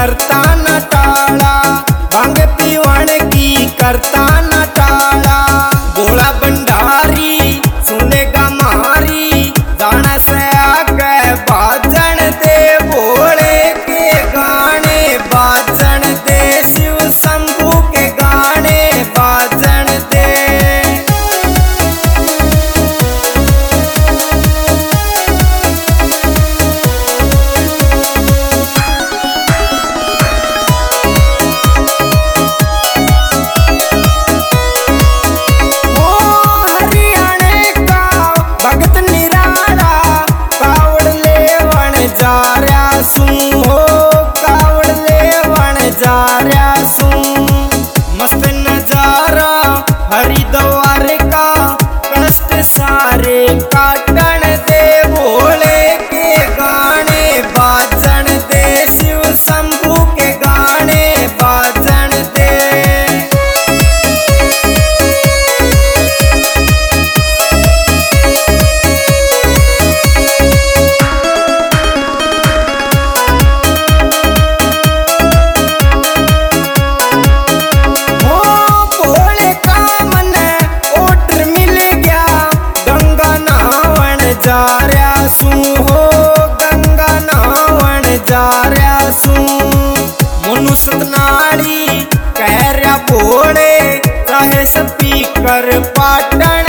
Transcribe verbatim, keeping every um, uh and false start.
करता न टाला, भांग पीवण की करता न टाला। भोला भंडारी सुनेगा मारी, दाना से आगे बाजन दे भोले के गाने, बाजन दे शिव शंभू के गाने बाजन दे। मस्त नजारा हरिद्वार का, कष्ट सारे काटन दे भोले के गाने बाजन दे, शिव शंभू के गाने बाजन दे। जा रहा सू हो गंगा नावन जा रहा सू, मनु सतनाड़ी कह रहा भोले, चाहे स्पीकर पाटन